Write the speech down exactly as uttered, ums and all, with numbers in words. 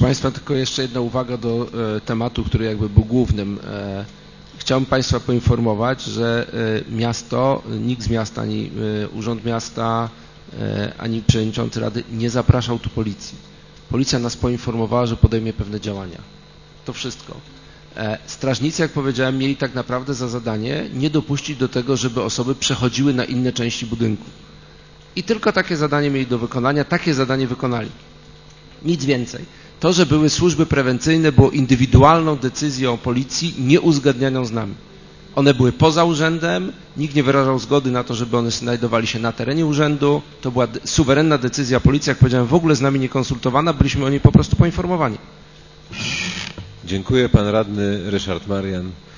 Państwa, tylko jeszcze jedna uwaga do e, tematu, który jakby był głównym. E, chciałbym Państwa poinformować, że e, miasto, nikt z miasta, ani e, Urząd Miasta, e, ani Przewodniczący Rady nie zapraszał tu policji. Policja nas poinformowała, że podejmie pewne działania. To wszystko. E, strażnicy, jak powiedziałem, mieli tak naprawdę za zadanie nie dopuścić do tego, żeby osoby przechodziły na inne części budynku. I tylko takie zadanie mieli do wykonania, takie zadanie wykonali. Nic więcej. To, że były służby prewencyjne, było indywidualną decyzją policji, nieuzgadnianą z nami. One były poza urzędem, nikt nie wyrażał zgody na to, żeby one znajdowali się na terenie urzędu. To była suwerenna decyzja policji, jak powiedziałem, w ogóle z nami nie konsultowana, byliśmy o niej po prostu poinformowani. Dziękuję. Pan radny Ryszard Marian.